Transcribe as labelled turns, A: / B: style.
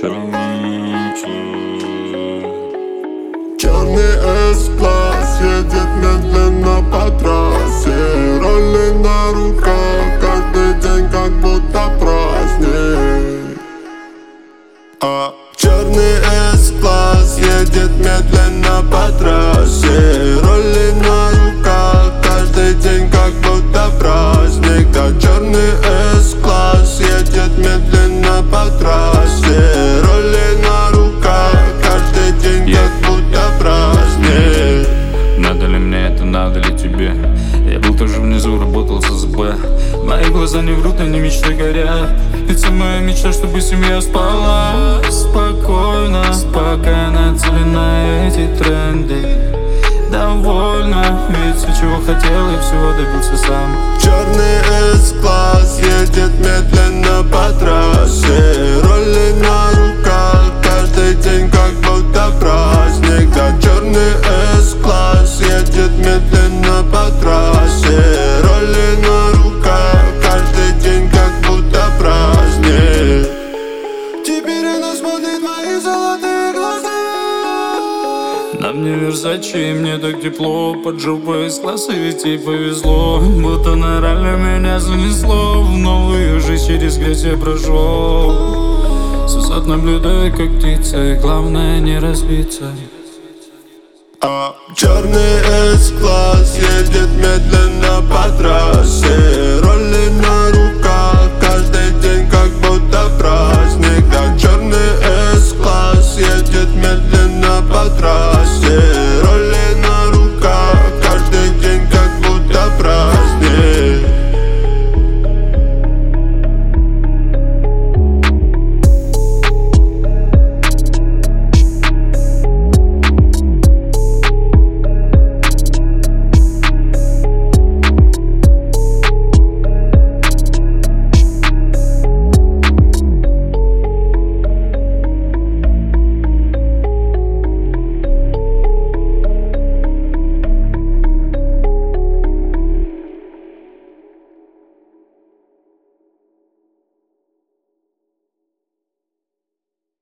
A: чернильница.
B: Черный С-класс едет медленно по трассе. Роли на руках, каждый день как будто праздник. Черный С-класс едет медленно по трассе. Роли на руках, каждый день как будто праздник. Да, черный С-класс едет медленно по трассе. Роли на руках, каждый день как будто праздник.
A: Надо ли мне это, надо ли тебе? Я был тоже внизу, работал за ЗБ. Мои глаза не врут, они мечты горят. Ведь самая мечта, чтобы семья спала спокойно, пока нацелена эти тренды. Довольно, ведь все, чего хотел, я всего добился сам.
B: Черный С-класс едет медленно по трассе. Роли на руках, каждый день как будто праздник. Да, черный С-класс едет медленно по трассе. Роли на руках, каждый день как будто праздник. Теперь она смотрит в мои золотые глаза.
A: На мне Версачи, и мне так тепло. Под жопой из класса ведь ей повезло. Будто на ралли меня занесло. В новую жизнь через грязь я прошел. С высот наблюдаю, как птица, и главное не разбиться.
B: Черный С-класс едет медленно по трассе.